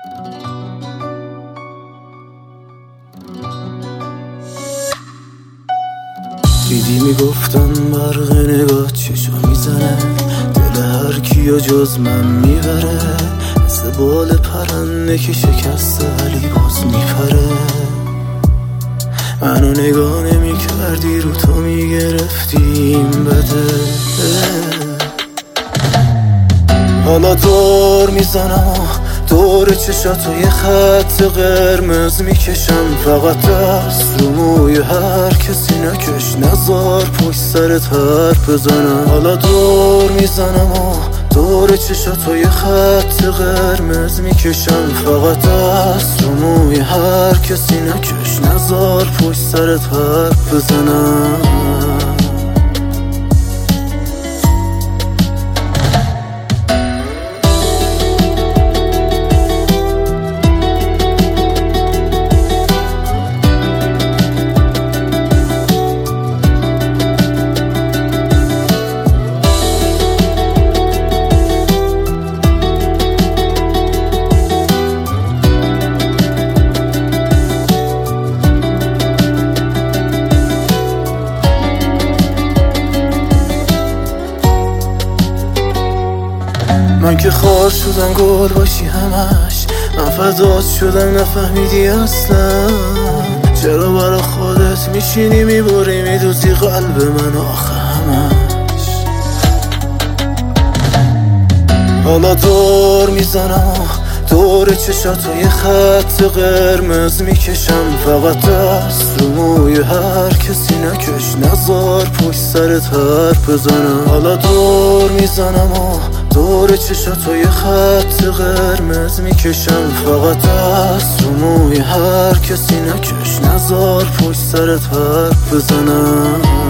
دیدی میگفتم برق نگاه چشا میزنه، دل هر کیو جز من میبره، مثل بال پرنده که شکسته ولی باز میپره. منو نگاه نمی کردی، رو تو میگرفتیم بده. حالا دور میزنم و دور چشاتو یه خط قرمز میکشم، فقط دست رو موی هر کسی نکش، نزار پشت سرت حرف بزنم. حالا دور میزنم و دور چشاتو یه خط قرمز میکشم، فقط دست رو موی هر کسی نکش، نزار پشت سرت حرف بزنم. من که خار شدم گل باشی همش، من فدات شدم نفهمیدی اصلا، چرا برا خودت میشینی میبری میدوزی قلب من آخه همش. حالا دور میزنم دور چشاتو یه خط قرمز میکشم، فقط دست رو موی هر کسی نکش، نزار پشت سرت حرف بزنم. حالا دور میزنم دور چشاتو یه خط قرمز میکشم، فقط دست رو موی هر کسی نکش، نزار پشت سرت حرف بزنم.